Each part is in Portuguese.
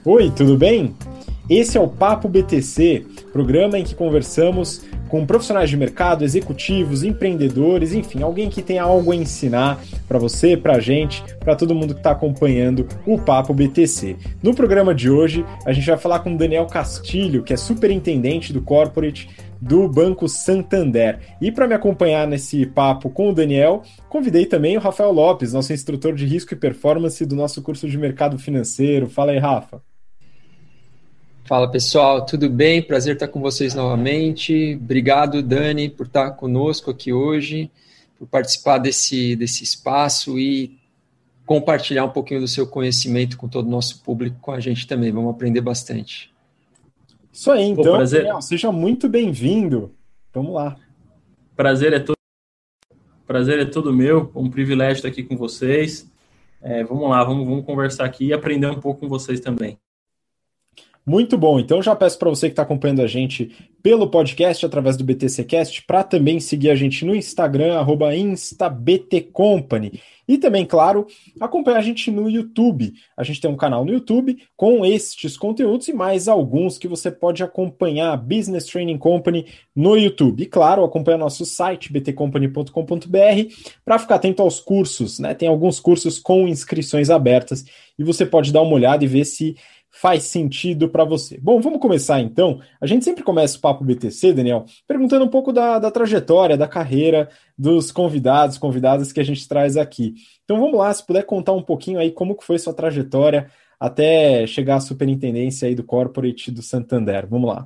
Oi, tudo bem? Esse é o Papo BTC, programa em que conversamos com profissionais de mercado, executivos, empreendedores, enfim, alguém que tem algo a ensinar para você, para a gente, para todo mundo que está acompanhando o Papo BTC. No programa de hoje, a gente vai falar com o Daniel Castilho, que é superintendente do Corporate do Banco Santander. E para me acompanhar nesse papo com o Daniel, convidei também o Rafael Lopes, nosso instrutor de risco e performance do nosso curso de mercado financeiro. Fala aí, Rafa. Fala pessoal, tudo bem? Prazer estar com vocês novamente. Obrigado, Dani, por estar conosco aqui hoje, por participar desse espaço e compartilhar um pouquinho do seu conhecimento com todo o nosso público, com a gente também. Vamos aprender bastante. Isso aí, então, Daniel, seja muito bem-vindo. Vamos lá. Prazer é todo meu, um privilégio estar aqui com vocês. Vamos lá, vamos conversar aqui e aprender um pouco com vocês também. Muito bom, então já peço para você que está acompanhando a gente pelo podcast através do BTCcast, para também seguir a gente no Instagram, @instabtcompany. E também, claro, acompanhar a gente no YouTube. A gente tem um canal no YouTube com estes conteúdos e mais alguns que você pode acompanhar, Business Training Company no YouTube. E claro, acompanhar nosso site, btcompany.com.br, para ficar atento aos cursos, né? Tem alguns cursos com inscrições abertas e você pode dar uma olhada e ver se faz sentido para você. Bom, vamos começar então. A gente sempre começa o Papo BTC, Daniel, perguntando um pouco da trajetória, da carreira dos convidadas que a gente traz aqui. Então vamos lá, se puder contar um pouquinho aí como que foi sua trajetória até chegar à superintendência aí do Corporate do Santander. Vamos lá.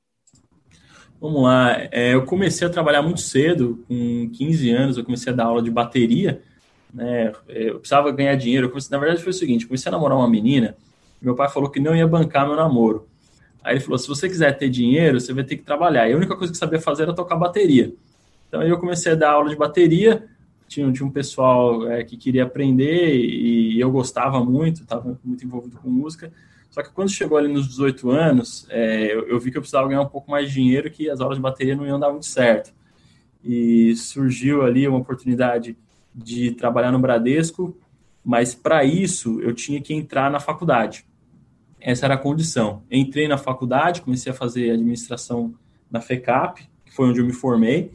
Vamos lá. Eu comecei a trabalhar muito cedo, com 15 anos, eu comecei a dar aula de bateria, né? Eu precisava ganhar dinheiro. Na verdade foi o seguinte, eu comecei a namorar uma menina. Meu pai falou que não ia bancar meu namoro. Aí ele falou, se você quiser ter dinheiro, você vai ter que trabalhar. E a única coisa que eu sabia fazer era tocar bateria. Então aí eu comecei a dar aula de bateria, tinha um pessoal que queria aprender e eu gostava muito, estava muito envolvido com música. Só que quando chegou ali nos 18 anos, eu vi que eu precisava ganhar um pouco mais de dinheiro, que as aulas de bateria não iam dar muito certo. E surgiu ali uma oportunidade de trabalhar no Bradesco, mas para isso eu tinha que entrar na faculdade. Essa era a condição. Entrei na faculdade, comecei a fazer administração na FECAP, que foi onde eu me formei,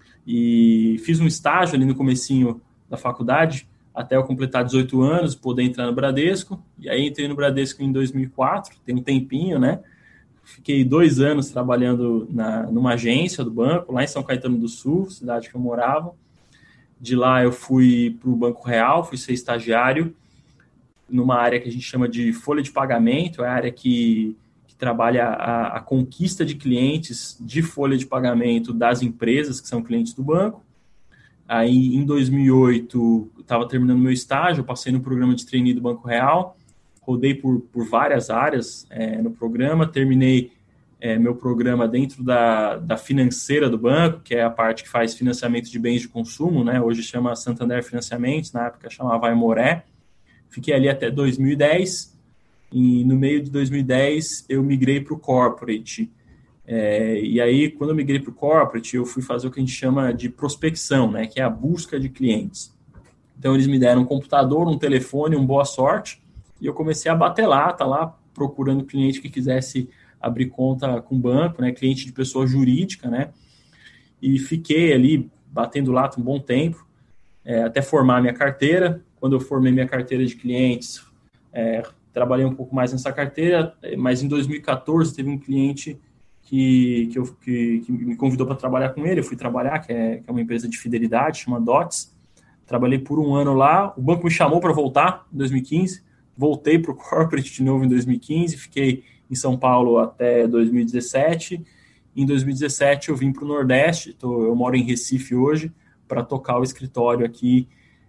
e fiz um estágio ali no comecinho da faculdade, até eu completar 18 anos, poder entrar no Bradesco, e aí entrei no Bradesco em 2004, tem um tempinho, né? Fiquei 2 anos trabalhando numa agência do banco, lá em São Caetano do Sul, cidade que eu morava. De lá eu fui para o Banco Real, fui ser estagiário numa área que a gente chama de folha de pagamento, é a área que trabalha a conquista de clientes de folha de pagamento das empresas que são clientes do banco. Aí, em 2008, eu estava terminando meu estágio, eu passei no programa de trainee do Banco Real, rodei por várias áreas no programa, terminei meu programa dentro da financeira do banco, que é a parte que faz financiamento de bens de consumo, né? Hoje chama Santander Financiamentos, na época chamava Aimoré. Fiquei ali até 2010, e no meio de 2010 eu migrei para o Corporate. E aí, quando eu migrei para o Corporate, eu fui fazer o que a gente chama de prospecção, né? Que é a busca de clientes. Então, eles me deram um computador, um telefone, boa sorte, e eu comecei a bater lata lá, procurando cliente que quisesse abrir conta com banco, né, cliente de pessoa jurídica, né, e fiquei ali batendo lata um bom tempo, até formar minha carteira. Quando eu formei minha carteira de clientes, trabalhei um pouco mais nessa carteira, mas em 2014 teve um cliente que me convidou para trabalhar com ele, eu fui trabalhar, que é uma empresa de fidelidade, chama DOTS, trabalhei por 1 ano lá, o banco me chamou para voltar em 2015, voltei para o Corporate de novo em 2015, fiquei em São Paulo até 2017. Em 2017 eu vim para o Nordeste, eu moro em Recife hoje, para tocar o escritório aqui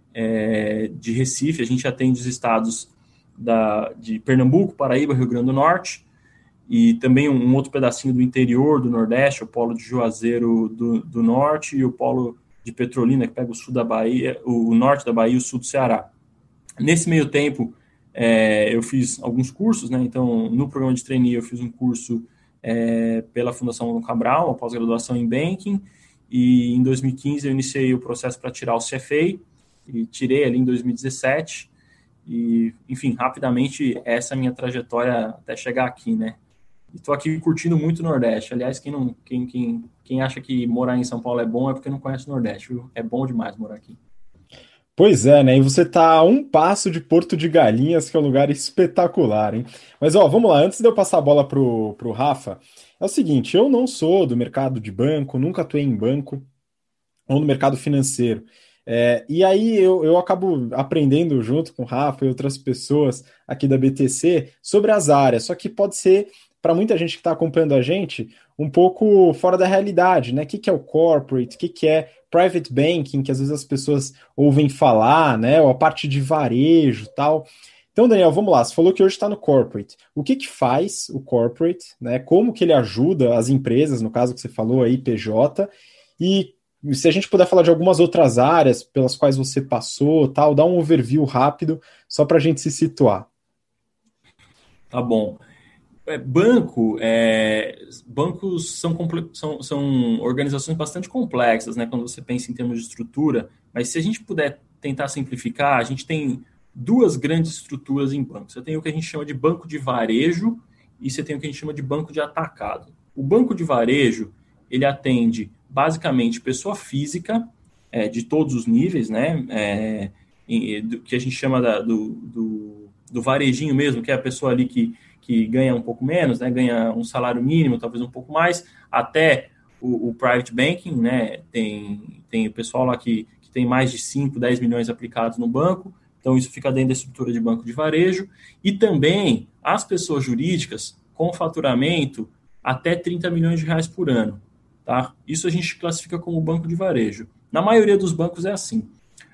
de Recife. A gente atende os estados de Pernambuco, Paraíba, Rio Grande do Norte, e também um outro pedacinho do interior do Nordeste, o polo de Juazeiro do Norte e o polo de Petrolina, que pega o sul da Bahia, o norte da Bahia e o sul do Ceará. Nesse meio tempo, eu fiz alguns cursos, né? Então, no programa de trainee, eu fiz um curso pela Fundação Dom Cabral, uma pós-graduação em Banking, e em 2015 eu iniciei o processo para tirar o CFA, e tirei ali em 2017, E, enfim, rapidamente, essa é a minha trajetória até chegar aqui, né? Estou aqui curtindo muito o Nordeste. Aliás, quem acha que morar em São Paulo é bom é porque não conhece o Nordeste, viu? É bom demais morar aqui. Pois é, né? E você tá a um passo de Porto de Galinhas, que é um lugar espetacular, hein? Mas, ó, vamos lá, antes de eu passar a bola pro Rafa, é o seguinte, eu não sou do mercado de banco, nunca atuei em banco ou no mercado financeiro. E aí eu acabo aprendendo junto com o Rafa e outras pessoas aqui da BTC sobre as áreas, só que pode ser, para muita gente que está acompanhando a gente, um pouco fora da realidade, né? O que é o corporate, o que é private banking, que às vezes as pessoas ouvem falar, né? Ou a parte de varejo e tal. Então, Daniel, vamos lá. Você falou que hoje está no corporate. O que faz o corporate, né? Como que ele ajuda as empresas, no caso que você falou aí, PJ, e se a gente puder falar de algumas outras áreas pelas quais você passou, tal, dá um overview rápido, só para a gente se situar. Tá bom. Bancos são organizações bastante complexas, né, quando você pensa em termos de estrutura, mas se a gente puder tentar simplificar, a gente tem duas grandes estruturas em bancos. Você tem o que a gente chama de banco de varejo e você tem o que a gente chama de banco de atacado. O banco de varejo, ele atende basicamente pessoa física, de todos os níveis, né, que a gente chama do varejinho mesmo, que é a pessoa ali que ganha um pouco menos, né, ganha um salário mínimo, talvez um pouco mais, até o private banking, né, tem o pessoal lá que tem mais de 5, 10 milhões aplicados no banco, então isso fica dentro da estrutura de banco de varejo, e também as pessoas jurídicas com faturamento até 30 milhões de reais por ano, tá? Isso a gente classifica como banco de varejo. Na maioria dos bancos é assim.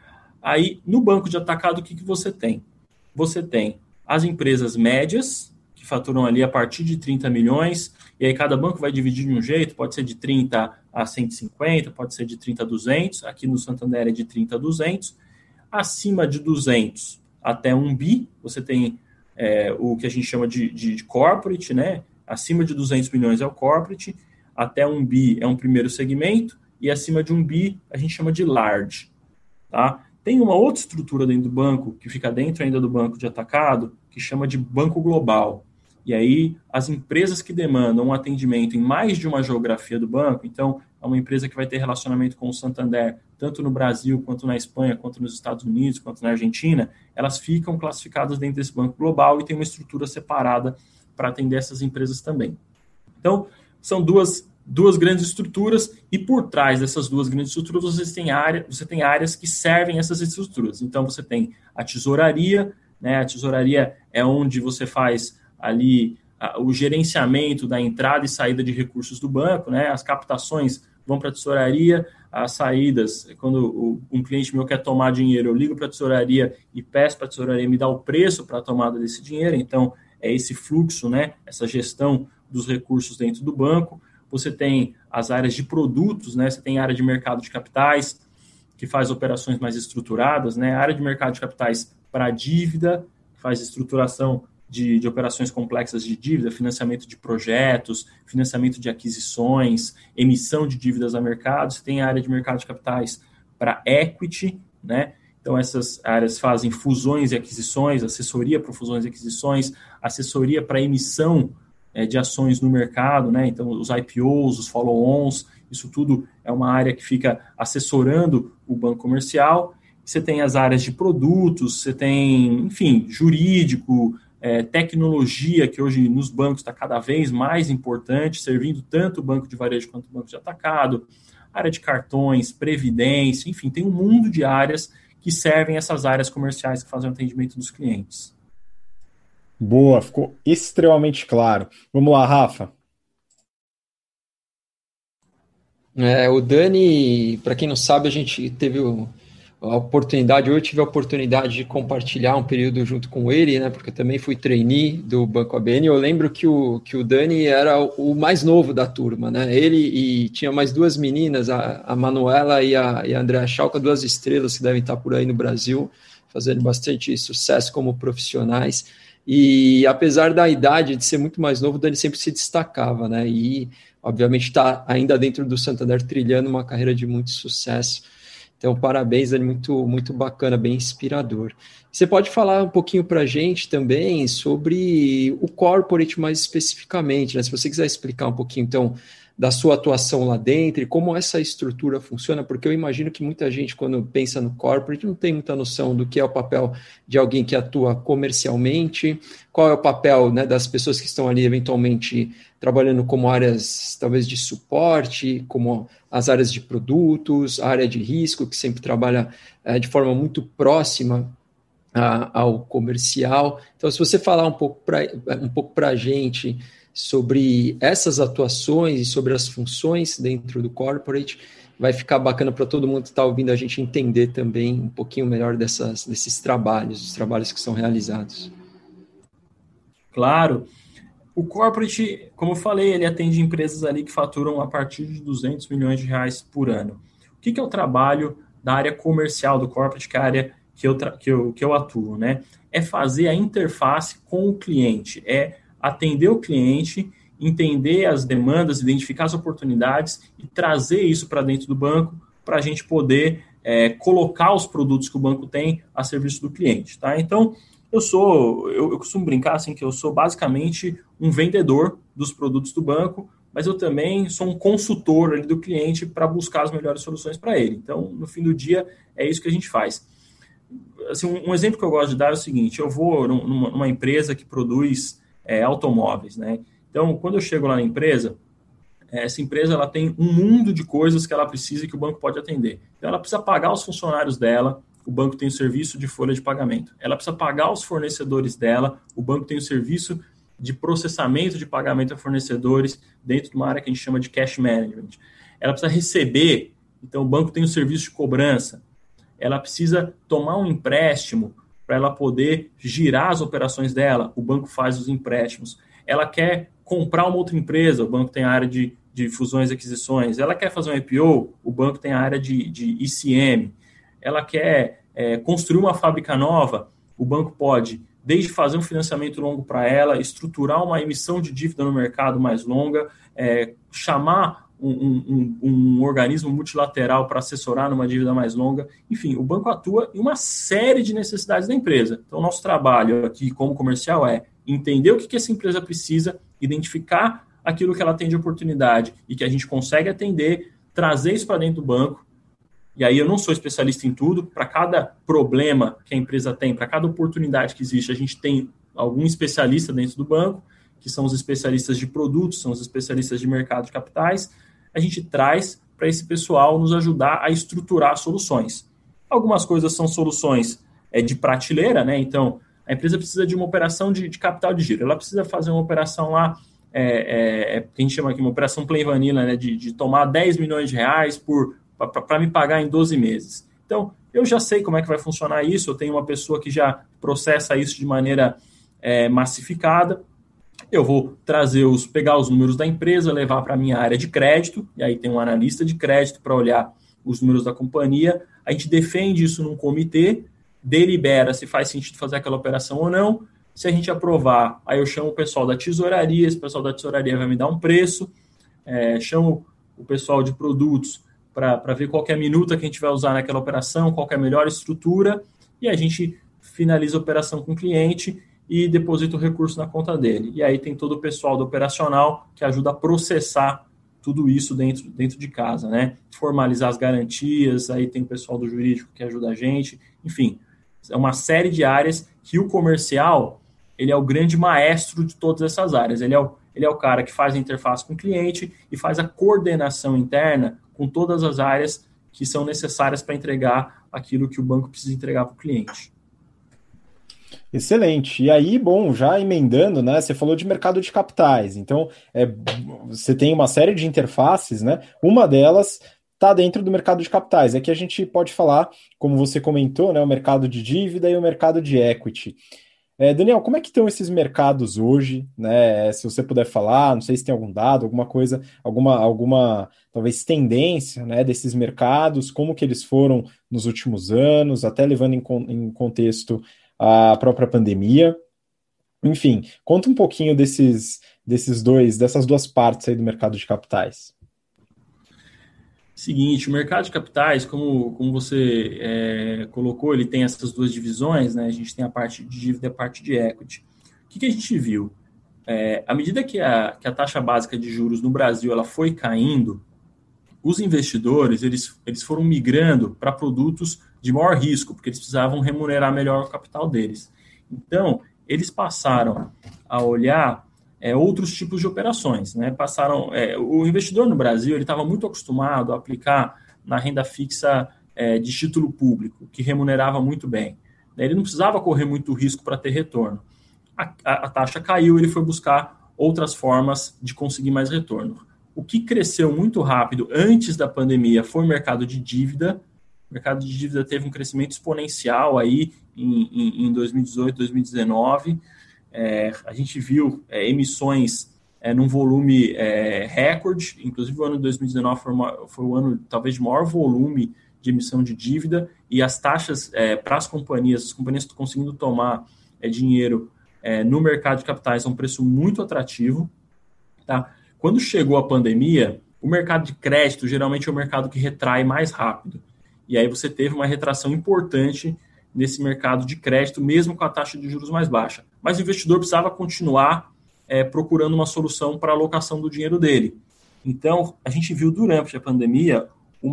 Aí, no banco de atacado, o que você tem? Você tem as empresas médias, que faturam ali a partir de 30 milhões, e aí cada banco vai dividir de um jeito, pode ser de 30 a 150, pode ser de 30 a 200, aqui no Santander é de 30 a 200, acima de 200 até 1 bi, você tem o que a gente chama de corporate, né? Acima de 200 milhões é o corporate, até 1 bi é um primeiro segmento, e acima de 1 bi a gente chama de large, tá? Tem uma outra estrutura dentro do banco, que fica dentro ainda do banco de atacado, que chama de banco global. E aí, as empresas que demandam um atendimento em mais de uma geografia do banco, então, é uma empresa que vai ter relacionamento com o Santander, tanto no Brasil, quanto na Espanha, quanto nos Estados Unidos, quanto na Argentina, elas ficam classificadas dentro desse banco global e tem uma estrutura separada para atender essas empresas também. Então, são duas grandes estruturas, e por trás dessas duas grandes estruturas você tem áreas que servem essas estruturas. Então, você tem a tesouraria, né? A tesouraria é onde você faz ali o gerenciamento da entrada e saída de recursos do banco, né? As captações vão para a tesouraria, as saídas, quando um cliente meu quer tomar dinheiro, eu ligo para a tesouraria e peço para a tesouraria me dar o preço para a tomada desse dinheiro. Então, é esse fluxo, né? Essa gestão dos recursos dentro do banco. Você tem as áreas de produtos, né? Você tem a área de mercado de capitais, que faz operações mais estruturadas, né? A área de mercado de capitais para dívida, que faz estruturação de operações complexas de dívida, financiamento de projetos, financiamento de aquisições, emissão de dívidas a mercado. Você tem a área de mercado de capitais para equity, né? Então, essas áreas fazem fusões e aquisições, assessoria para fusões e aquisições, assessoria para emissão de ações no mercado, né? Então, os IPOs, os follow-ons, isso tudo é uma área que fica assessorando o banco comercial. Você tem as áreas de produtos, você tem, enfim, jurídico, tecnologia, que hoje nos bancos está cada vez mais importante, servindo tanto o banco de varejo quanto o banco de atacado, área de cartões, previdência, enfim, tem um mundo de áreas que servem essas áreas comerciais que fazem o atendimento dos clientes. Boa, ficou extremamente claro. Vamos lá, Rafa. O Dani, para quem não sabe, a gente teve a oportunidade, eu tive a oportunidade de compartilhar um período junto com ele, né, porque eu também fui trainee do Banco ABN. Eu lembro que o Dani era o mais novo da turma, né? Ele e tinha mais duas meninas, a Manuela e a Andréa Schalka, duas estrelas que devem estar por aí no Brasil, fazendo bastante sucesso como profissionais. E apesar da idade de ser muito mais novo, o Dani sempre se destacava, né? E obviamente está ainda dentro do Santander trilhando uma carreira de muito sucesso. Então, parabéns, Dani, muito, muito bacana, bem inspirador. Você pode falar um pouquinho para a gente também sobre o corporate mais especificamente, né? Se você quiser explicar um pouquinho, então, da sua atuação lá dentro e como essa estrutura funciona, porque eu imagino que muita gente, quando pensa no corporate, não tem muita noção do que é o papel de alguém que atua comercialmente, qual é o papel, né, das pessoas que estão ali eventualmente trabalhando como áreas, talvez, de suporte, como as áreas de produtos, a área de risco, que sempre trabalha de forma muito próxima ao comercial. Então, se você falar um pouco para a gente sobre essas atuações e sobre as funções dentro do corporate, vai ficar bacana para todo mundo que está ouvindo a gente entender também um pouquinho melhor desses trabalhos, os trabalhos que são realizados. Claro. O corporate, como eu falei, ele atende empresas ali que faturam a partir de 200 milhões de reais por ano. O que é o trabalho da área comercial do corporate, que é a área que eu atuo, né? É fazer a interface com o cliente, é atender o cliente, entender as demandas, identificar as oportunidades e trazer isso para dentro do banco para a gente poder colocar os produtos que o banco tem a serviço do cliente, tá? Então, eu costumo brincar assim que eu sou basicamente um vendedor dos produtos do banco, mas eu também sou um consultor ali do cliente para buscar as melhores soluções para ele. Então, no fim do dia, é isso que a gente faz. Assim, um exemplo que eu gosto de dar é o seguinte: eu vou numa empresa que produz automóveis, né? Então, quando eu chego lá na empresa, essa empresa ela tem um mundo de coisas que ela precisa e que o banco pode atender. Então, ela precisa pagar os funcionários dela, o banco tem o serviço de folha de pagamento. Ela precisa pagar os fornecedores dela, o banco tem o serviço de processamento de pagamento a fornecedores dentro de uma área que a gente chama de cash management. Ela precisa receber, então o banco tem o serviço de cobrança. Ela precisa tomar um empréstimo para ela poder girar as operações dela, o banco faz os empréstimos. Ela quer comprar uma outra empresa, o banco tem a área de fusões e aquisições. Ela quer fazer um IPO, o banco tem a área de ICM. Ela quer construir uma fábrica nova, o banco pode, desde fazer um financiamento longo para ela, estruturar uma emissão de dívida no mercado mais longa, chamar um organismo multilateral para assessorar numa dívida mais longa. Enfim, o banco atua em uma série de necessidades da empresa. Então, nosso trabalho aqui como comercial é entender o que essa empresa precisa, identificar aquilo que ela tem de oportunidade e que a gente consegue atender, trazer isso para dentro do banco. E aí eu não sou especialista em tudo. Para cada problema que a empresa tem, para cada oportunidade que existe, a gente tem algum especialista dentro do banco, que são os especialistas de produtos, são os especialistas de mercado de capitais. A gente traz para esse pessoal nos ajudar a estruturar soluções. Algumas coisas são soluções de prateleira, né? Então, a empresa precisa de uma operação de capital de giro. Ela precisa fazer uma operação lá, que a gente chama aqui uma operação plain vanilla, né? De tomar 10 milhões de reais para me pagar em 12 meses. Então, eu já sei como é que vai funcionar isso, eu tenho uma pessoa que já processa isso de maneira massificada. Eu vou pegar os números da empresa, levar para a minha área de crédito, e aí tem um analista de crédito para olhar os números da companhia. A gente defende isso num comitê, delibera se faz sentido fazer aquela operação ou não. Se a gente aprovar, aí eu chamo o pessoal da tesouraria, esse pessoal da tesouraria vai me dar um preço, chamo o pessoal de produtos para ver qual que é a minuta que a gente vai usar naquela operação, qual que é a melhor estrutura, e a gente finaliza a operação com o cliente e deposita o recurso na conta dele. E aí tem todo o pessoal do operacional que ajuda a processar tudo isso dentro de casa, né? Formalizar as garantias, aí tem o pessoal do jurídico que ajuda a gente, enfim, é uma série de áreas que o comercial, ele é o grande maestro de todas essas áreas, ele é o cara que faz a interface com o cliente e faz a coordenação interna com todas as áreas que são necessárias para entregar aquilo que o banco precisa entregar para o cliente. Excelente. E aí, bom, já emendando, né? Você falou de mercado de capitais. Então, você tem uma série de interfaces, né? Uma delas está dentro do mercado de capitais. Aqui a gente pode falar, como você comentou, né? O mercado de dívida e o mercado de equity. Daniel, como é que estão esses mercados hoje, né? Se você puder falar, não sei se tem algum dado, alguma coisa, alguma talvez tendência, né, desses mercados, como que eles foram nos últimos anos, até levando em contexto a própria pandemia. Enfim, conta um pouquinho dessas duas partes aí do mercado de capitais. Seguinte, o mercado de capitais, como você colocou, ele tem essas duas divisões, né? A gente tem a parte de dívida e a parte de equity. O que a gente viu? À medida que a taxa básica de juros no Brasil ela foi caindo, os investidores eles foram migrando para produtos de maior risco, porque eles precisavam remunerar melhor o capital deles. Então, eles passaram a olhar outros tipos de operações, né? O investidor no Brasil ele estava muito acostumado a aplicar na renda fixa de título público, que remunerava muito bem. Ele não precisava correr muito risco para ter retorno. A taxa caiu, ele foi buscar outras formas de conseguir mais retorno. O que cresceu muito rápido antes da pandemia foi o mercado de dívida. O mercado de dívida teve um crescimento exponencial aí em 2018, 2019. A gente viu emissões num volume recorde, inclusive o ano de 2019 foi o ano talvez de maior volume de emissão de dívida, e as taxas para as companhias estão conseguindo tomar dinheiro no mercado de capitais a um preço muito atrativo. Tá? Quando chegou a pandemia, o mercado de crédito geralmente é o mercado que retrai mais rápido. E aí você teve uma retração importante nesse mercado de crédito, mesmo com a taxa de juros mais baixa. Mas o investidor precisava continuar procurando uma solução para a alocação do dinheiro dele. Então, a gente viu durante a pandemia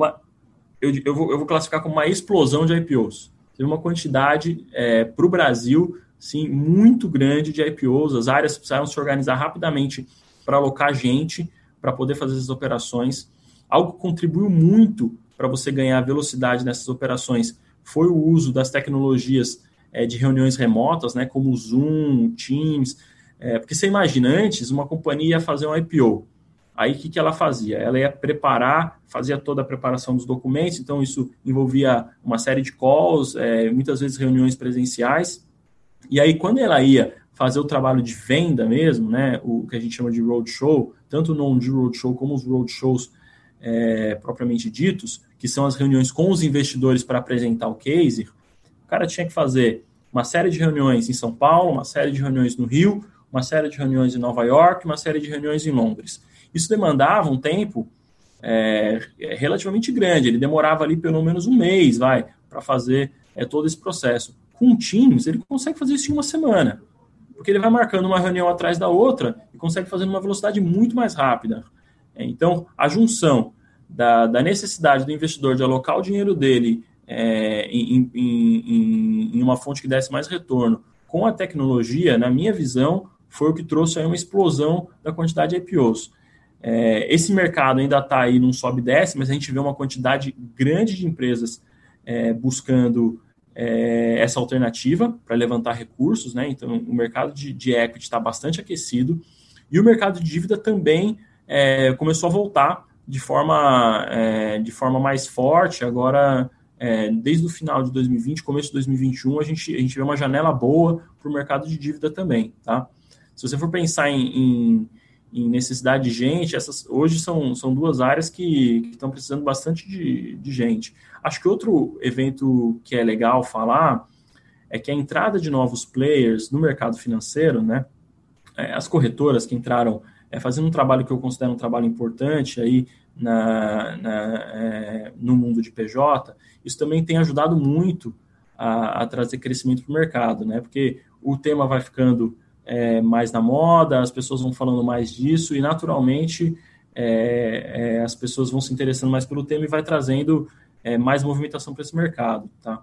eu vou classificar como uma explosão de IPOs. Teve uma quantidade para o Brasil, sim, muito grande de IPOs. As áreas precisaram se organizar rapidamente para alocar gente, para poder fazer essas operações. Algo que contribuiu muito para você ganhar velocidade nessas operações foi o uso das tecnologias de reuniões remotas, né, como o Zoom, Teams. Porque você imagina, antes uma companhia ia fazer um IPO. Aí o que ela fazia? Ela ia fazia toda a preparação dos documentos, então isso envolvia uma série de calls, muitas vezes reuniões presenciais. E aí quando ela ia fazer o trabalho de venda mesmo, né, o que a gente chama de roadshow, tanto o non-deal roadshow como os roadshows propriamente ditos, que são as reuniões com os investidores para apresentar o case, o cara tinha que fazer uma série de reuniões em São Paulo, uma série de reuniões no Rio, uma série de reuniões em Nova York, uma série de reuniões em Londres. Isso demandava um tempo relativamente grande, ele demorava ali pelo menos um mês, para fazer todo esse processo. Com o Teams, ele consegue fazer isso em uma semana, porque ele vai marcando uma reunião atrás da outra e consegue fazer numa velocidade muito mais rápida. Então, a junção da necessidade do investidor de alocar o dinheiro dele em uma fonte que desse mais retorno com a tecnologia, na minha visão, foi o que trouxe aí uma explosão da quantidade de IPOs. Esse mercado ainda está aí num sobe e desce, mas a gente vê uma quantidade grande de empresas buscando essa alternativa para levantar recursos, né? Então, o mercado de equity está bastante aquecido e o mercado de dívida também começou a voltar de forma mais forte. Agora, desde o final de 2020, começo de 2021, a gente vê uma janela boa para o mercado de dívida também, tá? Se você for pensar em necessidade de gente, hoje são duas áreas que estão precisando bastante de gente. Acho que outro evento que é legal falar é que a entrada de novos players no mercado financeiro, né, as corretoras que entraram fazendo um trabalho que eu considero um trabalho importante aí no mundo de PJ, isso também tem ajudado muito a trazer crescimento para o mercado, né, porque o tema vai ficando mais na moda, as pessoas vão falando mais disso e, naturalmente, as pessoas vão se interessando mais pelo tema e vai trazendo mais movimentação para esse mercado, tá?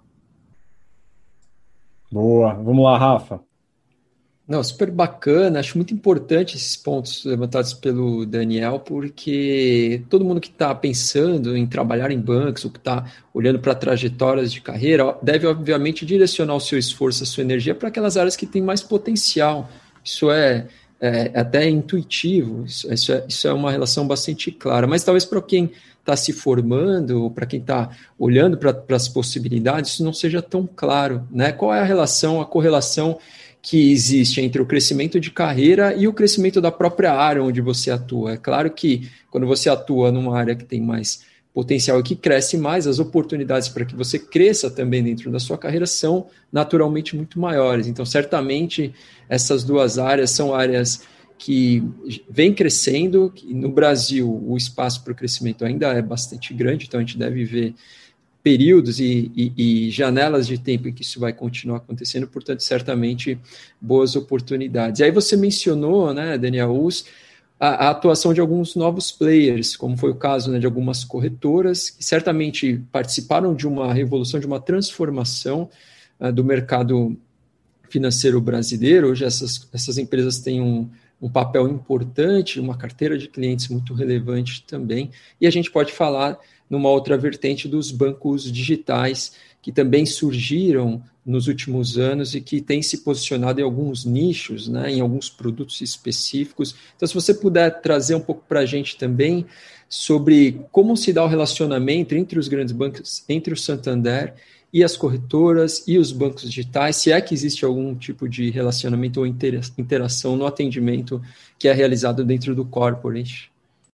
Boa. Vamos lá, Rafa. Não, super bacana, acho muito importante esses pontos levantados pelo Daniel, porque todo mundo que está pensando em trabalhar em bancos ou que está olhando para trajetórias de carreira deve, obviamente, direcionar o seu esforço, a sua energia para aquelas áreas que têm mais potencial. Isso é até intuitivo, isso é uma relação bastante clara, mas talvez para quem está se formando, ou para quem está olhando para as possibilidades, isso não seja tão claro, né? Qual é a correlação que existe entre o crescimento de carreira e o crescimento da própria área onde você atua? É claro que quando você atua numa área que tem mais potencial e que cresce mais, as oportunidades para que você cresça também dentro da sua carreira são naturalmente muito maiores. Então, certamente, essas duas áreas são áreas que vem crescendo, que no Brasil o espaço para o crescimento ainda é bastante grande, então a gente deve ver períodos e janelas de tempo em que isso vai continuar acontecendo, portanto, certamente boas oportunidades. E aí você mencionou, né, Daniel, a atuação de alguns novos players, como foi o caso, né, de algumas corretoras, que certamente participaram de uma revolução, de uma transformação do mercado financeiro brasileiro. Hoje essas empresas têm um papel importante, uma carteira de clientes muito relevante também, e a gente pode falar numa outra vertente dos bancos digitais, que também surgiram nos últimos anos e que têm se posicionado em alguns nichos, né, em alguns produtos específicos. Então, se você puder trazer um pouco para a gente também sobre como se dá o relacionamento entre os grandes bancos, entre o Santander e as corretoras e os bancos digitais, se é que existe algum tipo de relacionamento ou interação no atendimento que é realizado dentro do corporate.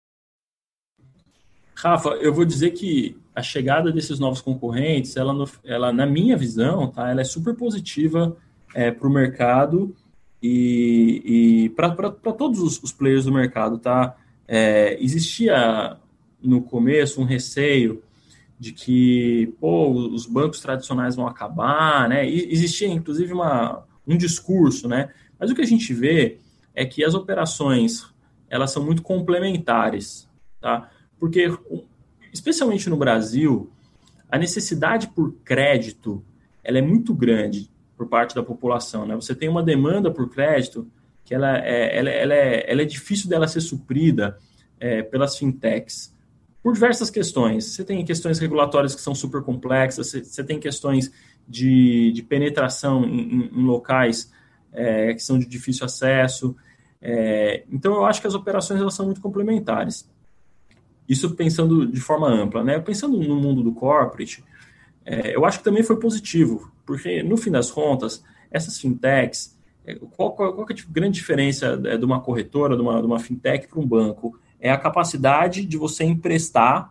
Rafa, eu vou dizer que a chegada desses novos concorrentes, ela na minha visão, tá, ela é super positiva para o mercado e para todos os players do mercado. Tá? Existia no começo um receio de que os bancos tradicionais vão acabar, né? E existia, inclusive, um discurso, né? Mas o que a gente vê é que as operações elas são muito complementares, tá? Porque, especialmente no Brasil, a necessidade por crédito ela é muito grande por parte da população, né? Você tem uma demanda por crédito que ela é difícil dela ser suprida pelas fintechs, por diversas questões. Você tem questões regulatórias que são super complexas, você tem questões de penetração em locais que são de difícil acesso. Então, eu acho que as operações elas são muito complementares. Isso pensando de forma ampla, né? Pensando no mundo do corporate, eu acho que também foi positivo, porque, no fim das contas, essas fintechs, qual que é a grande diferença de uma corretora, de uma fintech para um banco? É a capacidade de você emprestar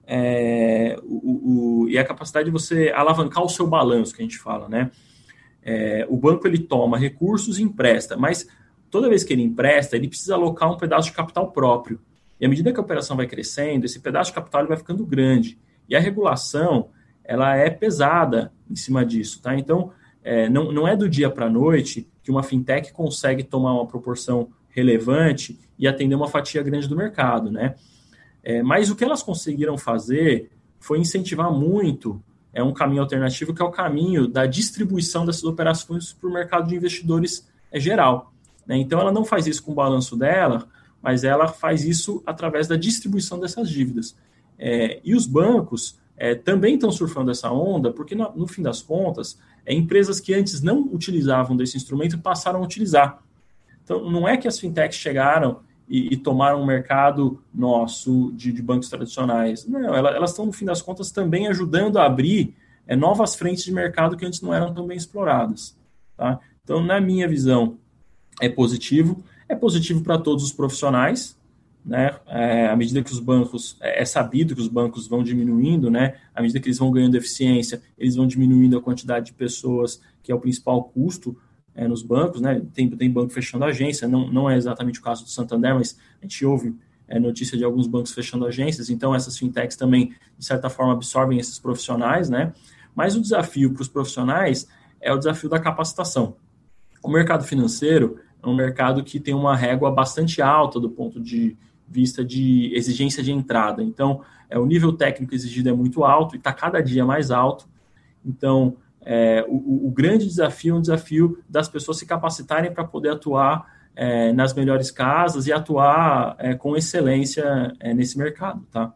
e a capacidade de você alavancar o seu balanço, que a gente fala, né? O banco, ele toma recursos e empresta, mas toda vez que ele empresta, ele precisa alocar um pedaço de capital próprio. E à medida que a operação vai crescendo, esse pedaço de capital ele vai ficando grande. E a regulação, ela é pesada em cima disso, tá? Então, não é do dia para a noite que uma fintech consegue tomar uma proporção relevante e atender uma fatia grande do mercado, né? Mas o que elas conseguiram fazer foi incentivar muito um caminho alternativo, que é o caminho da distribuição dessas operações para o mercado de investidores geral, né? Então, ela não faz isso com o balanço dela, mas ela faz isso através da distribuição dessas dívidas. E os bancos também estão surfando essa onda, porque, no fim das contas, empresas que antes não utilizavam desse instrumento passaram a utilizar. Então, não é que as fintechs chegaram e tomaram um mercado nosso de bancos tradicionais. Não, elas estão, no fim das contas, também ajudando a abrir novas frentes de mercado que antes não eram tão bem exploradas. Tá? Então, na minha visão, é positivo. É positivo para todos os profissionais, né? À medida que os bancos, é sabido que os bancos vão diminuindo, né? À medida que eles vão ganhando eficiência, eles vão diminuindo a quantidade de pessoas, que é o principal custo nos bancos, né? Tem banco fechando agência, não é exatamente o caso do Santander, mas a gente ouve notícia de alguns bancos fechando agências, então essas fintechs também, de certa forma, absorvem esses profissionais, né? Mas o desafio para os profissionais é o desafio da capacitação. O mercado financeiro é um mercado que tem uma régua bastante alta do ponto de vista de exigência de entrada. Então, o nível técnico exigido é muito alto e está cada dia mais alto. Então, o grande desafio é um desafio das pessoas se capacitarem para poder atuar nas melhores casas e atuar com excelência nesse mercado, tá?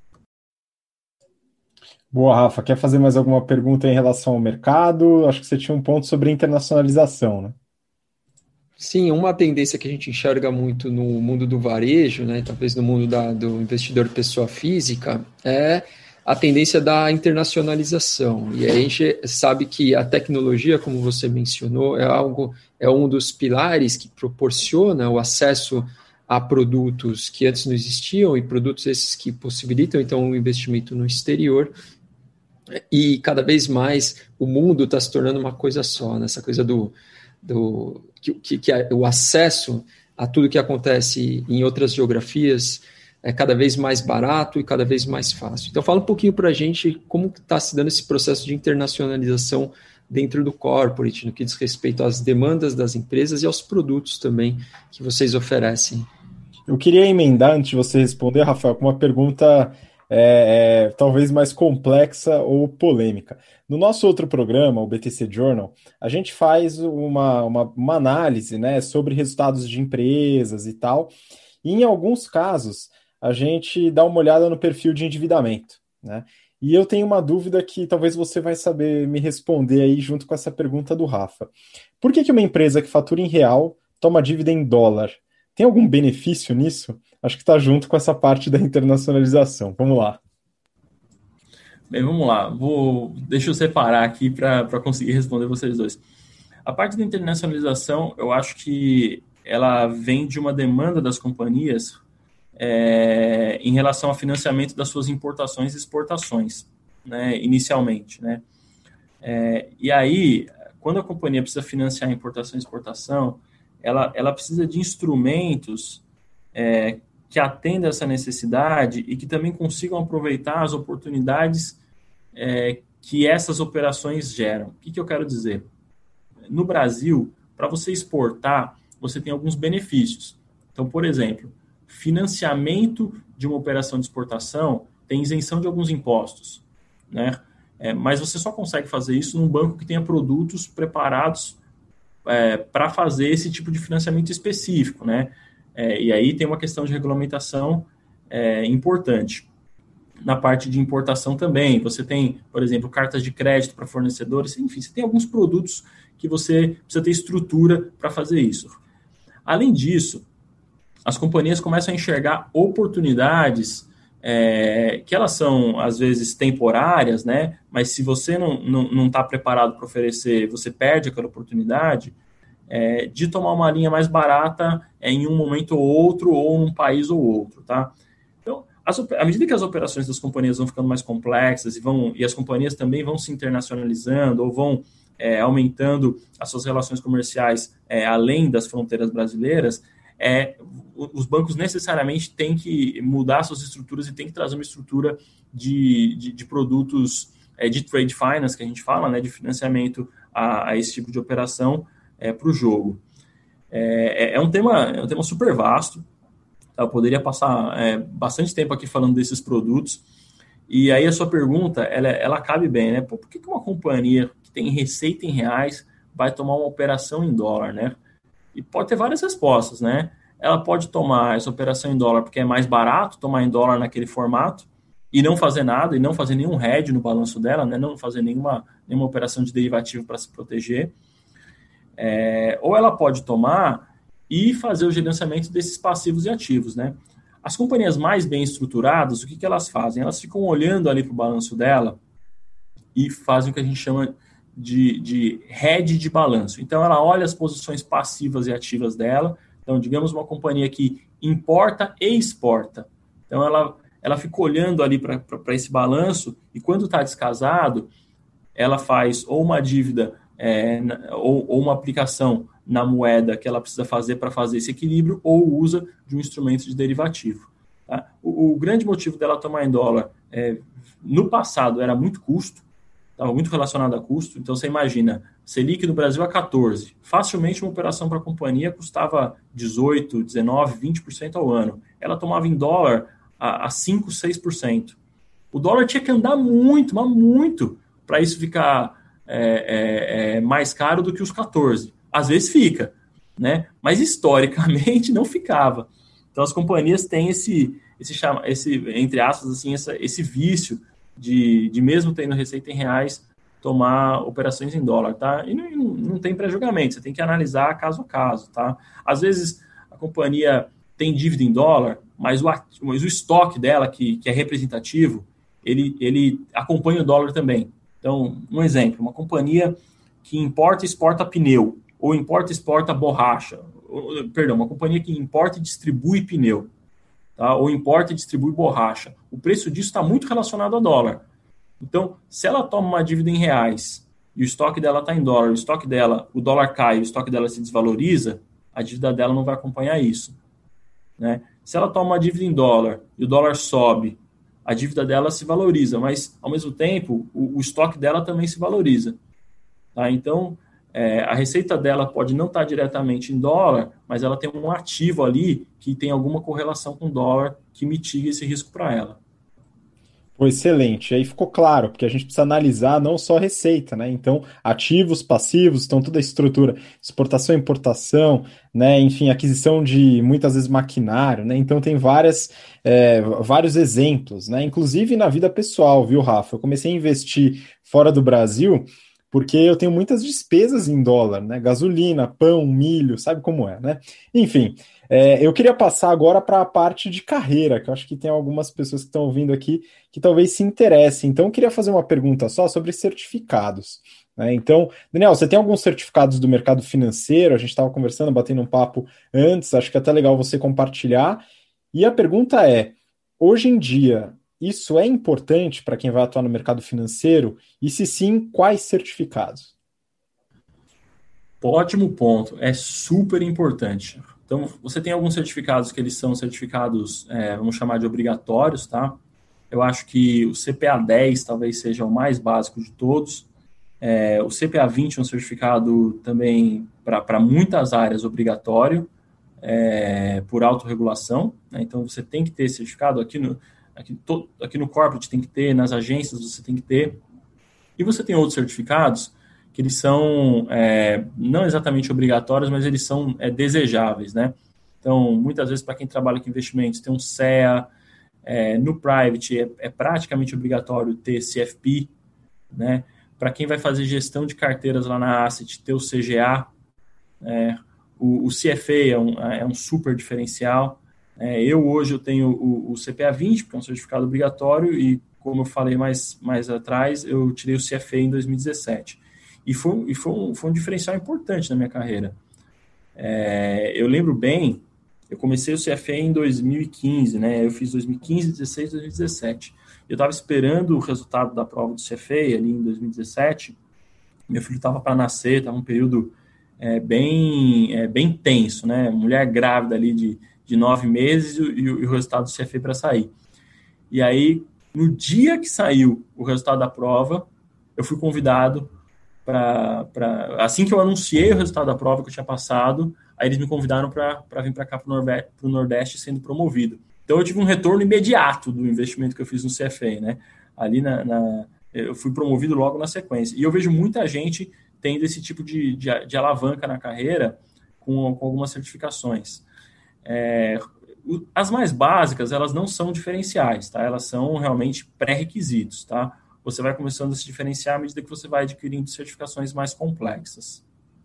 Boa, Rafa. Quer fazer mais alguma pergunta em relação ao mercado? Acho que você tinha um ponto sobre internacionalização, né? Sim, uma tendência que a gente enxerga muito no mundo do varejo, né, talvez no mundo do investidor pessoa física, é a tendência da internacionalização. E aí a gente sabe que a tecnologia, como você mencionou, é um dos pilares que proporciona o acesso a produtos que antes não existiam e produtos esses que possibilitam, então, o investimento no exterior. E cada vez mais o mundo está se tornando uma coisa só, nessa coisa que o acesso a tudo que acontece em outras geografias é cada vez mais barato e cada vez mais fácil. Então, fala um pouquinho para a gente como está se dando esse processo de internacionalização dentro do corporate, no que diz respeito às demandas das empresas e aos produtos também que vocês oferecem. Eu queria emendar, antes de você responder, Rafael, com uma pergunta talvez mais complexa ou polêmica. No nosso outro programa, o BTC Journal, a gente faz uma análise, né, sobre resultados de empresas e tal, e em alguns casos a gente dá uma olhada no perfil de endividamento, né? E eu tenho uma dúvida que talvez você vai saber me responder aí junto com essa pergunta do Rafa. Por que uma empresa que fatura em real toma dívida em dólar? Tem algum benefício nisso? Acho que está junto com essa parte da internacionalização. Vamos lá. Bem, vamos lá. Deixa eu separar aqui para conseguir responder vocês dois. A parte da internacionalização, eu acho que ela vem de uma demanda das companhias em relação ao financiamento das suas importações e exportações, né, inicialmente, né? E aí, quando a companhia precisa financiar a importação e exportação, ela precisa de instrumentos que atendam essa necessidade e que também consigam aproveitar as oportunidades que essas operações geram. O que eu quero dizer? No Brasil, para você exportar, você tem alguns benefícios. Então, por exemplo, financiamento de uma operação de exportação tem isenção de alguns impostos, né? Mas você só consegue fazer isso num banco que tenha produtos preparados para fazer esse tipo de financiamento específico, né? E aí tem uma questão de regulamentação importante. Na parte de importação também, você tem, por exemplo, cartas de crédito para fornecedores, enfim, você tem alguns produtos que você precisa ter estrutura para fazer isso. Além disso, as companhias começam a enxergar oportunidades que elas são, às vezes, temporárias, né? Mas se você não está preparado para oferecer, você perde aquela oportunidade de tomar uma linha mais barata em um momento ou outro, ou num país ou outro, tá? Então, à medida que as operações das companhias vão ficando mais complexas e as companhias também vão se internacionalizando ou vão aumentando as suas relações comerciais além das fronteiras brasileiras, os bancos necessariamente têm que mudar suas estruturas e têm que trazer uma estrutura de produtos de trade finance, que a gente fala, né, de financiamento a esse tipo de operação para o jogo. É um tema super vasto. Eu poderia passar bastante tempo aqui falando desses produtos. E aí a sua pergunta, ela cabe bem, né? Por que uma companhia que tem receita em reais vai tomar uma operação em dólar, né? E pode ter várias respostas, né? Ela pode tomar essa operação em dólar porque é mais barato tomar em dólar naquele formato e não fazer nada, e não fazer nenhum hedge no balanço dela, né? Não fazer nenhuma operação de derivativo para se proteger. Ou ela pode tomar e fazer o gerenciamento desses passivos e ativos, né? As companhias mais bem estruturadas, o que elas fazem? Elas ficam olhando ali para o balanço dela e fazem o que a gente chama de hedge de balanço. Então, ela olha as posições passivas e ativas dela. Então, digamos uma companhia que importa e exporta. Então, ela fica olhando ali para esse balanço e quando está descasado, ela faz ou uma dívida ou uma aplicação na moeda que ela precisa fazer para fazer esse equilíbrio ou usa de um instrumento de derivativo. Tá? O grande motivo dela tomar em dólar no passado era muito custo, estava muito relacionado a custo. Então, você imagina, Selic no Brasil a 14%. Facilmente uma operação para a companhia custava 18%, 19%, 20% ao ano. Ela tomava em dólar a 5%, 6%. O dólar tinha que andar muito, mas muito, para isso ficar mais caro do que os 14%. Às vezes fica, né? Mas historicamente não ficava. Então, as companhias têm esse entre aspas, assim, esse vício de mesmo tendo receita em reais, tomar operações em dólar, tá? E não tem pré-julgamento, você tem que analisar caso a caso, tá? Às vezes, a companhia tem dívida em dólar, mas o estoque dela, que é representativo, ele acompanha o dólar também. Então, um exemplo, uma companhia que importa e exporta pneu, ou importa e exporta borracha, uma companhia que importa e distribui pneu, tá? Ou importa e distribui borracha. O preço disso está muito relacionado ao dólar. Então, se ela toma uma dívida em reais e o estoque dela está em dólar, o dólar cai, o estoque dela se desvaloriza, a dívida dela não vai acompanhar isso, né? Se ela toma uma dívida em dólar e o dólar sobe, a dívida dela se valoriza, mas, ao mesmo tempo, o estoque dela também se valoriza. Tá? Então, a receita dela pode não estar diretamente em dólar, mas ela tem um ativo ali que tem alguma correlação com o dólar que mitiga esse risco para ela. Pô, excelente. Aí ficou claro, porque a gente precisa analisar não só a receita, né? Então, ativos, passivos, então toda a estrutura, exportação, importação, né? Enfim, aquisição de muitas vezes maquinário, né? Então tem vários exemplos, né? Inclusive na vida pessoal, viu, Rafa? Eu comecei a investir fora do Brasil porque eu tenho muitas despesas em dólar, né? Gasolina, pão, milho, sabe como é, né? Enfim. Eu queria passar agora para a parte de carreira, que eu acho que tem algumas pessoas que estão ouvindo aqui que talvez se interessem. Então, eu queria fazer uma pergunta só sobre certificados, né? Então, Daniel, você tem alguns certificados do mercado financeiro? A gente estava conversando, batendo um papo antes, acho que é até legal você compartilhar. E a pergunta é: hoje em dia, isso é importante para quem vai atuar no mercado financeiro? E se sim, quais certificados? Ótimo ponto, é super importante. Então, você tem alguns certificados que eles são certificados, vamos chamar de obrigatórios, tá? Eu acho que o CPA 10 talvez seja o mais básico de todos. O CPA 20 é um certificado também para muitas áreas obrigatório, por autorregulação, né? Então, você tem que ter certificado aqui no corporate, tem que ter, nas agências você tem que ter. E você tem outros certificados que eles são não exatamente obrigatórios, mas eles são desejáveis, né? Então, muitas vezes, para quem trabalha com investimentos, tem um CEA, no private é praticamente obrigatório ter CFP, né? Para quem vai fazer gestão de carteiras lá na Asset, ter o CGA, o CFA é um super diferencial. Hoje eu tenho o CPA 20, porque é um certificado obrigatório, e como eu falei mais atrás, eu tirei o CFA em 2017. E foi um diferencial importante na minha carreira. Eu lembro bem, eu comecei o CFA em 2015, né? Eu fiz 2015, 16, 2017. Eu estava esperando o resultado da prova do CFA ali em 2017. Meu filho estava para nascer, estava um período bem tenso, né? Mulher grávida ali de 9 meses e o resultado do CFA para sair. E aí, no dia que saiu o resultado da prova, eu fui convidado assim que eu anunciei o resultado da prova que eu tinha passado, aí eles me convidaram para vir para cá para o Nordeste sendo promovido. Então eu tive um retorno imediato do investimento que eu fiz no CFA, né? Ali eu fui promovido logo na sequência. E eu vejo muita gente tendo esse tipo de alavanca na carreira com algumas certificações. As mais básicas, elas não são diferenciais, tá? Elas são realmente pré-requisitos, tá? Você vai começando a se diferenciar à medida que você vai adquirindo certificações mais complexas.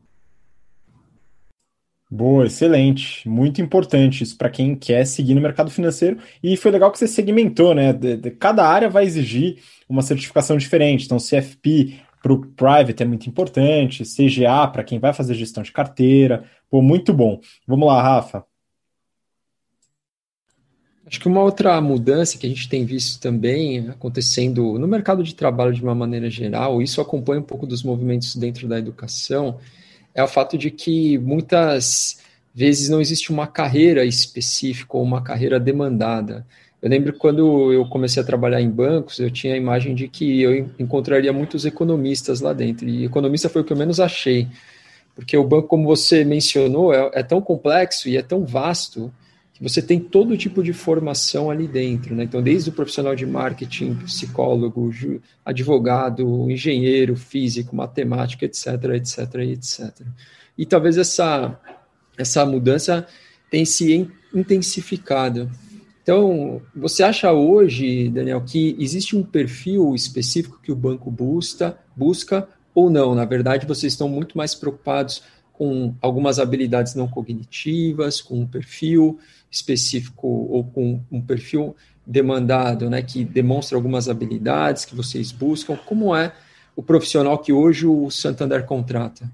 Boa, excelente. Muito importante isso para quem quer seguir no mercado financeiro. E foi legal que você segmentou, né? Cada área vai exigir uma certificação diferente. Então, CFP para o private é muito importante, CGA para quem vai fazer gestão de carteira. Pô, muito bom. Vamos lá, Rafa. Acho que uma outra mudança que a gente tem visto também acontecendo no mercado de trabalho de uma maneira geral, isso acompanha um pouco dos movimentos dentro da educação, é o fato de que muitas vezes não existe uma carreira específica ou uma carreira demandada. Eu lembro quando eu comecei a trabalhar em bancos, eu tinha a imagem de que eu encontraria muitos economistas lá dentro, e economista foi o que eu menos achei, porque o banco, como você mencionou, é tão complexo e é tão vasto que você tem todo tipo de formação ali dentro, né? Então, desde o profissional de marketing, psicólogo, advogado, engenheiro, físico, matemático, etc, etc, etc. E talvez essa mudança tenha se intensificado. Então, você acha hoje, Daniel, que existe um perfil específico que o banco busca ou não? Na verdade, vocês estão muito mais preocupados com algumas habilidades não cognitivas, com um perfil específico ou com um perfil demandado, né, que demonstra algumas habilidades que vocês buscam. Como é o profissional que hoje o Santander contrata?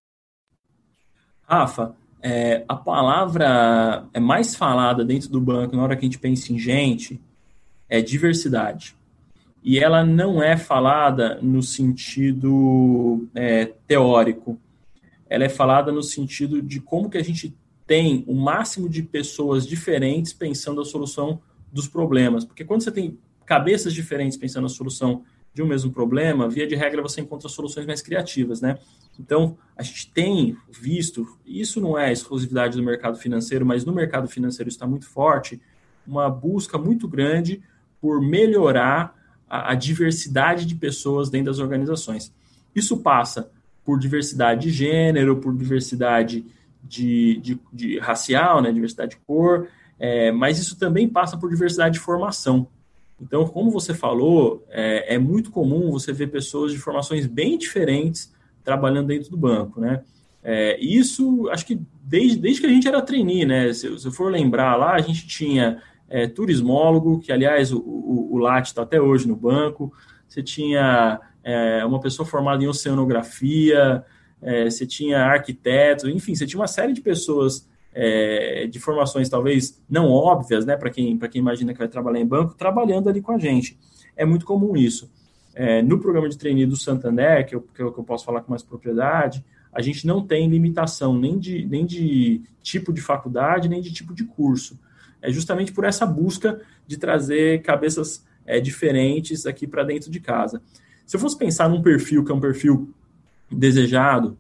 Rafa, a palavra mais falada dentro do banco na hora que a gente pensa em gente é diversidade. E ela não é falada no sentido teórico. Ela é falada no sentido de como que a gente tem o máximo de pessoas diferentes pensando a solução dos problemas. Porque quando você tem cabeças diferentes pensando a solução de um mesmo problema, via de regra você encontra soluções mais criativas, né? Então, a gente tem visto, isso não é exclusividade do mercado financeiro, mas no mercado financeiro está muito forte, uma busca muito grande por melhorar a diversidade de pessoas dentro das organizações. Isso passa por diversidade de gênero, por diversidade de racial, né, diversidade de cor, mas isso também passa por diversidade de formação. Então, como você falou, é muito comum você ver pessoas de formações bem diferentes trabalhando dentro do banco, né? Isso, acho que desde que a gente era trainee, né? Se eu for lembrar lá, a gente tinha turismólogo, que, aliás, o Latte está até hoje no banco. Você tinha uma pessoa formada em oceanografia, você tinha arquiteto, enfim, você tinha uma série de pessoas de formações talvez não óbvias, né, para quem imagina que vai trabalhar em banco, trabalhando ali com a gente. É muito comum isso. No programa de trainee do Santander, que eu posso falar com mais propriedade, a gente não tem limitação nem de tipo de faculdade, nem de tipo de curso. É justamente por essa busca de trazer cabeças diferentes aqui para dentro de casa. Se eu fosse pensar num perfil que é um perfil desejado,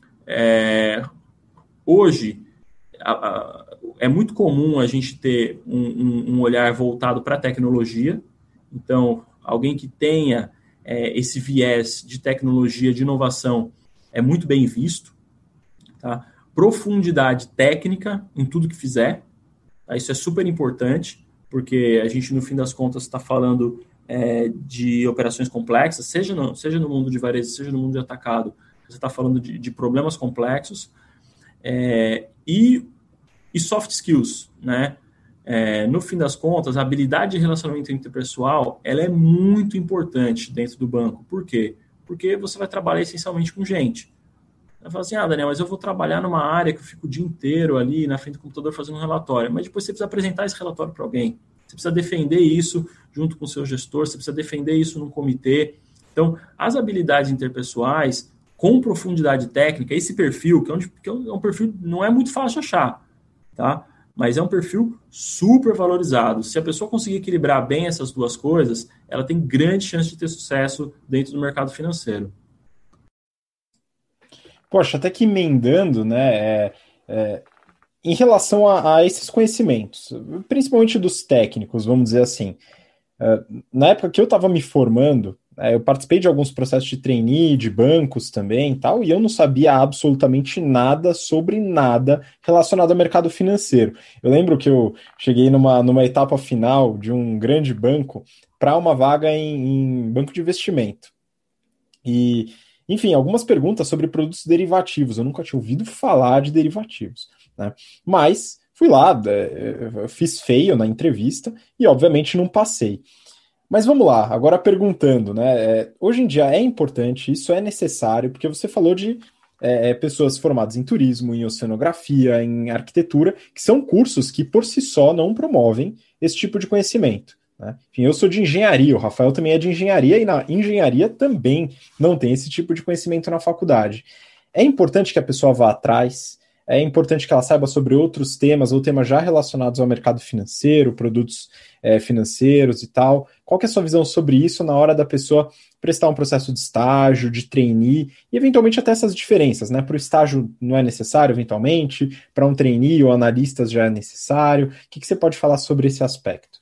hoje é muito comum a gente ter um olhar voltado para a tecnologia. Então, alguém que tenha esse viés de tecnologia, de inovação, é muito bem visto. Tá? Profundidade técnica em tudo que fizer. Tá? Isso é super importante, porque a gente, no fim das contas, está falando de operações complexas, seja no mundo de varejo, seja no mundo de atacado. Você está falando de problemas complexos. E soft skills, né? No fim das contas, a habilidade de relacionamento interpessoal, ela é muito importante dentro do banco. Por quê? Porque você vai trabalhar essencialmente com gente. Vai falar assim, Daniel, mas eu vou trabalhar numa área que eu fico o dia inteiro ali na frente do computador fazendo um relatório. Mas depois você precisa apresentar esse relatório para alguém. Você precisa defender isso junto com o seu gestor, você precisa defender isso num comitê. Então, as habilidades interpessoais, com profundidade técnica, esse perfil, que é um perfil não é muito fácil de achar, tá? Mas é um perfil super valorizado. Se a pessoa conseguir equilibrar bem essas duas coisas, ela tem grande chance de ter sucesso dentro do mercado financeiro. Poxa, até que emendando, né, em relação a esses conhecimentos, principalmente dos técnicos, vamos dizer assim, na época que eu estava me formando, eu participei de alguns processos de trainee, de bancos também e tal, e eu não sabia absolutamente nada sobre nada relacionado ao mercado financeiro. Eu lembro que eu cheguei numa etapa final de um grande banco para uma vaga em banco de investimento. E, enfim, algumas perguntas sobre produtos derivativos. Eu nunca tinha ouvido falar de derivativos, né? Mas fui lá, fiz feio na entrevista e, obviamente, não passei. Mas vamos lá, agora perguntando, né? Hoje em dia é importante, isso é necessário, porque você falou de pessoas formadas em turismo, em oceanografia, em arquitetura, que são cursos que por si só não promovem esse tipo de conhecimento, né? Enfim, eu sou de engenharia, o Rafael também é de engenharia, e na engenharia também não tem esse tipo de conhecimento na faculdade. É importante que a pessoa vá atrás. É importante que ela saiba sobre outros temas ou temas já relacionados ao mercado financeiro, produtos financeiros e tal. Qual que é a sua visão sobre isso na hora da pessoa prestar um processo de estágio, de trainee, e eventualmente até essas diferenças, né? Para o estágio não é necessário, eventualmente, para um trainee ou analistas já é necessário. O que você pode falar sobre esse aspecto?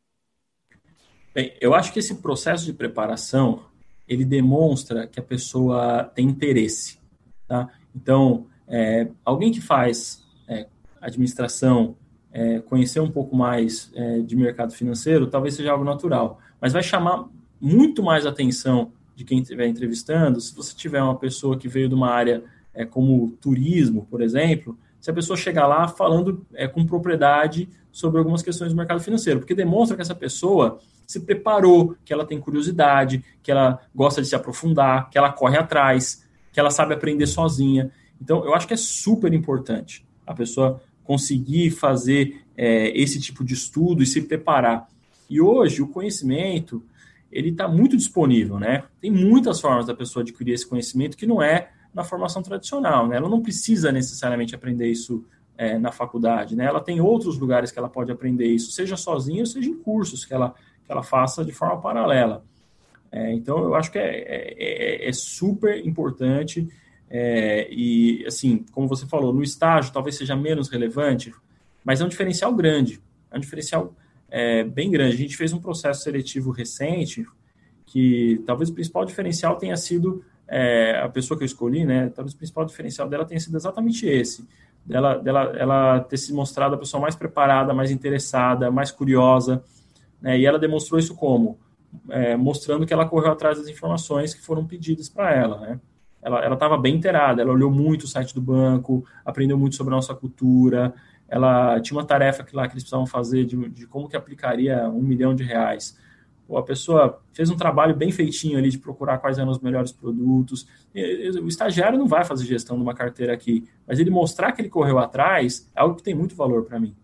Bem, eu acho que esse processo de preparação, ele demonstra que a pessoa tem interesse, tá? Então, alguém que faz administração, conhecer um pouco mais de mercado financeiro, talvez seja algo natural, mas vai chamar muito mais atenção de quem estiver entrevistando se você tiver uma pessoa que veio de uma área como turismo, por exemplo, se a pessoa chegar lá falando com propriedade sobre algumas questões do mercado financeiro, porque demonstra que essa pessoa se preparou, que ela tem curiosidade, que ela gosta de se aprofundar, que ela corre atrás, que ela sabe aprender sozinha. Então, eu acho que é super importante a pessoa conseguir fazer esse tipo de estudo e se preparar. E hoje, o conhecimento, ele está muito disponível, né? Tem muitas formas da pessoa adquirir esse conhecimento que não é na formação tradicional, né? Ela não precisa necessariamente aprender isso na faculdade, né? Ela tem outros lugares que ela pode aprender isso, seja sozinha ou seja em cursos que ela faça de forma paralela. Então, eu acho que é super importante e, assim, como você falou, no estágio talvez seja menos relevante, mas é um diferencial grande, é um diferencial bem grande. A gente fez um processo seletivo recente que talvez o principal diferencial tenha sido a pessoa que eu escolhi, né? Talvez o principal diferencial dela tenha sido exatamente esse, ela ter se mostrado a pessoa mais preparada, mais interessada, mais curiosa, né? E ela demonstrou isso como? Mostrando que ela correu atrás das informações que foram pedidas para ela, né? Ela estava bem inteirada, ela olhou muito o site do banco, aprendeu muito sobre a nossa cultura, ela tinha uma tarefa lá que eles precisavam fazer de como que aplicaria R$1 milhão. Pô, a pessoa fez um trabalho bem feitinho ali de procurar quais eram os melhores produtos. O estagiário não vai fazer gestão de uma carteira aqui, mas ele mostrar que ele correu atrás é algo que tem muito valor para mim.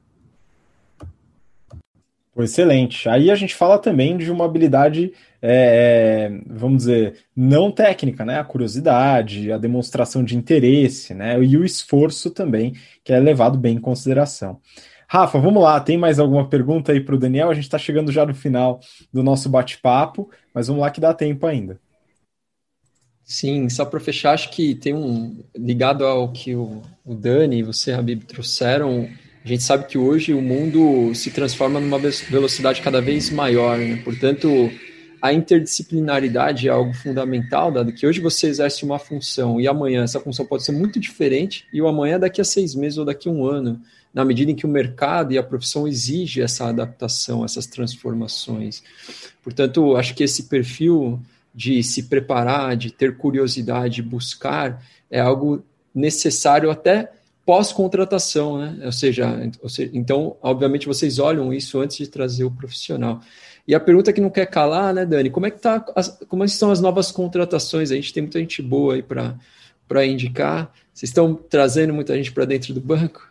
Excelente. Aí a gente fala também de uma habilidade, vamos dizer, não técnica, né? A curiosidade, a demonstração de interesse, né? E o esforço também, que é levado bem em consideração. Rafa, vamos lá. Tem mais alguma pergunta aí para o Daniel? A gente está chegando já no final do nosso bate-papo, mas vamos lá que dá tempo ainda. Sim, só para fechar, acho que tem ligado ao que o Dani e você, Habib, trouxeram. A gente sabe que hoje o mundo se transforma numa velocidade cada vez maior, né? Portanto, a interdisciplinaridade é algo fundamental, dado que hoje você exerce uma função e amanhã essa função pode ser muito diferente e o amanhã daqui a 6 meses ou daqui a 1 ano, na medida em que o mercado e a profissão exigem essa adaptação, essas transformações. Portanto, acho que esse perfil de se preparar, de ter curiosidade, buscar, é algo necessário até pós-contratação, né? Ou seja, então, obviamente, vocês olham isso antes de trazer o profissional. E a pergunta que não quer calar, né, Dani? Como estão as novas contratações? A gente tem muita gente boa aí para indicar. Vocês estão trazendo muita gente para dentro do banco?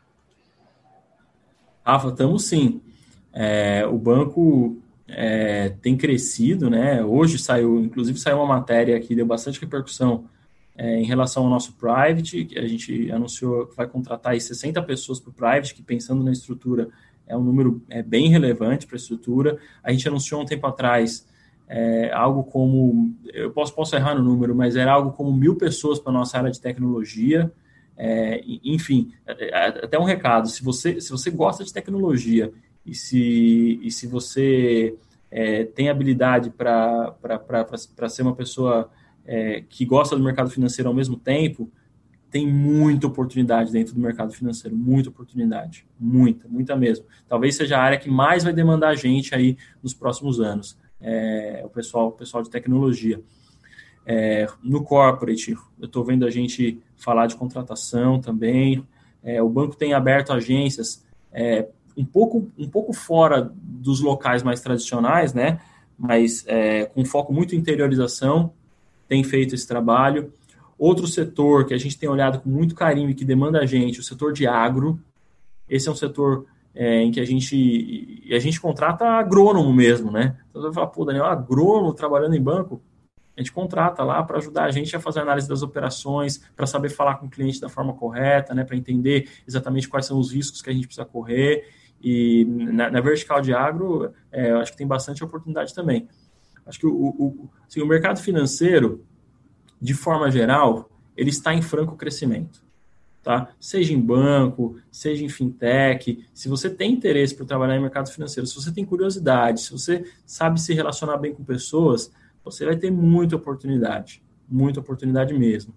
Rafa, estamos sim. O banco tem crescido, né? Hoje inclusive saiu uma matéria que deu bastante repercussão em relação ao nosso private, que a gente anunciou que vai contratar aí 60 pessoas para o private, que pensando na estrutura é um número bem relevante para a estrutura. A gente anunciou um tempo atrás algo como, eu posso errar no número, mas era algo como 1.000 pessoas para a nossa área de tecnologia. Enfim, até um recado, se você gosta de tecnologia e se você tem habilidade para ser uma pessoa que gosta do mercado financeiro ao mesmo tempo, tem muita oportunidade dentro do mercado financeiro, muita oportunidade, muita mesmo. Talvez seja a área que mais vai demandar a gente aí nos próximos anos, o pessoal de tecnologia. No corporate, eu estou vendo a gente falar de contratação também. O banco tem aberto agências um pouco fora dos locais mais tradicionais, né? Mas com foco muito em interiorização, tem feito esse trabalho. Outro setor que a gente tem olhado com muito carinho e que demanda a gente, o setor de agro. Esse é um setor em que a gente contrata agrônomo mesmo, né? Então você vai falar, pô, Daniel, agrônomo trabalhando em banco? A gente contrata lá para ajudar a gente a fazer a análise das operações, para saber falar com o cliente da forma correta, né, para entender exatamente quais são os riscos que a gente precisa correr. E na vertical de agro, eu acho que tem bastante oportunidade também. Acho que assim, o mercado financeiro, de forma geral, ele está em franco crescimento. Tá? Seja em banco, seja em fintech, se você tem interesse por trabalhar em mercado financeiro, se você tem curiosidade, se você sabe se relacionar bem com pessoas, você vai ter muita oportunidade mesmo.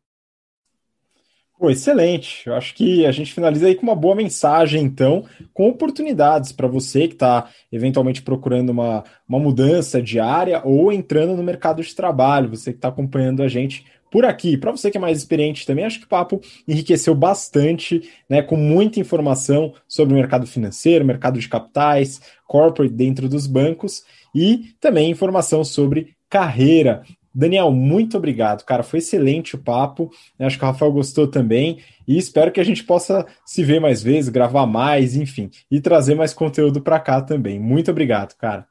Pô, excelente. Eu acho que a gente finaliza aí com uma boa mensagem, então, com oportunidades para você que está eventualmente procurando uma mudança de área ou entrando no mercado de trabalho, você que está acompanhando a gente por aqui. Para você que é mais experiente também, acho que o papo enriqueceu bastante, né, com muita informação sobre o mercado financeiro, mercado de capitais, corporate dentro dos bancos e também informação sobre carreira. Daniel, muito obrigado, cara. Foi excelente o papo. Acho que o Rafael gostou também. E espero que a gente possa se ver mais vezes, gravar mais, enfim, e trazer mais conteúdo para cá também. Muito obrigado, cara.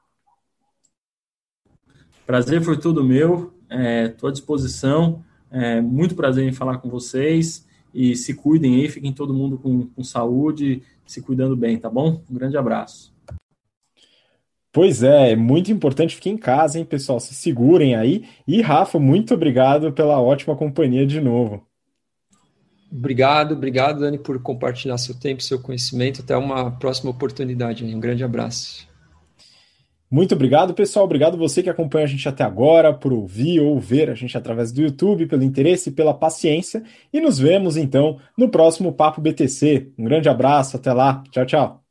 Prazer foi tudo meu. Estou à disposição. Muito prazer em falar com vocês. e se cuidem aí, fiquem todo mundo com saúde, se cuidando bem, tá bom? Um grande abraço. Pois é muito importante, fiquem em casa, hein, pessoal? Se segurem aí. E, Rafa, muito obrigado pela ótima companhia de novo. Obrigado, Dani, por compartilhar seu tempo, seu conhecimento. Até uma próxima oportunidade. Um grande abraço. Muito obrigado, pessoal. Obrigado você que acompanha a gente até agora, por ouvir ou ver a gente através do YouTube, pelo interesse e pela paciência. E nos vemos, então, no próximo Papo BTC. Um grande abraço, até lá. Tchau, tchau.